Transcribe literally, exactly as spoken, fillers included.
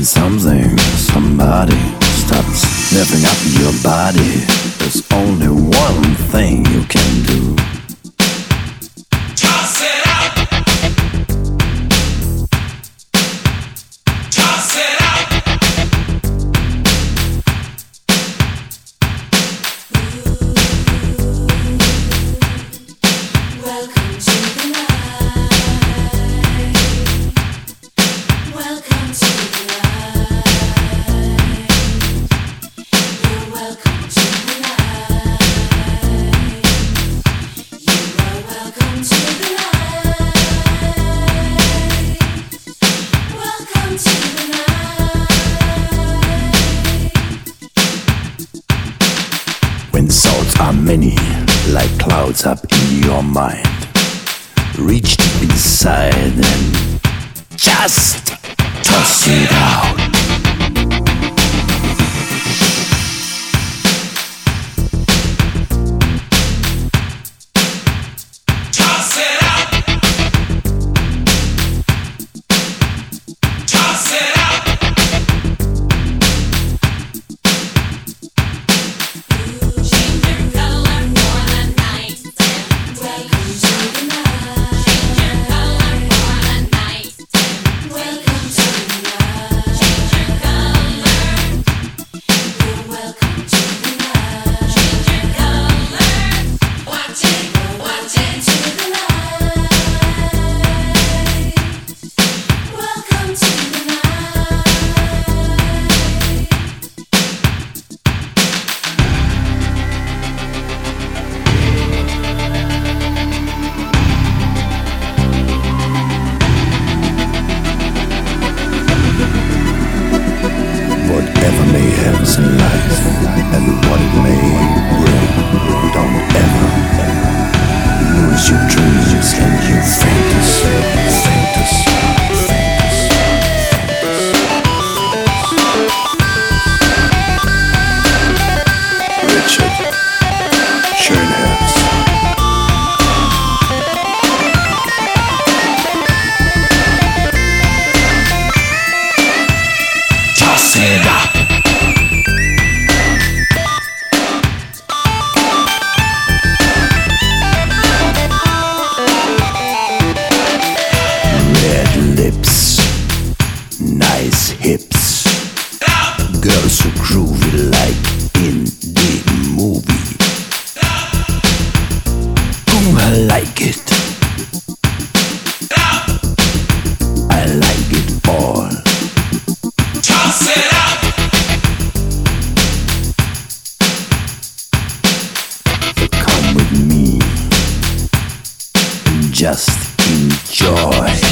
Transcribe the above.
something, somebody stops sniffing up your body, there's only one thing you can do. Toss it out. Toss it out. Welcome to the night. Welcome to the night. You're welcome to the night. You are welcome to the night. Welcome to the night. When thoughts are many, like clouds up in your mind, reach deep inside and just toss it out. Toss it out. Toss it out. Change your color for the night. Welcome to the night. Change your color for the night. Welcome to the night. Change your color. You're welcome to the night. Change your color. Watch it, watch it to the night. Welcome to the night. Whatever may happen in life and what it may bring, don't ever lose your dreams and your fantasy, fantasy, fantasy. Richard Schönherz. Toss it out. Red lips, nice hips, girls so groovy like in the movie. Ooh, I like it. I like it all. Toss it out. Come with me and just enjoy.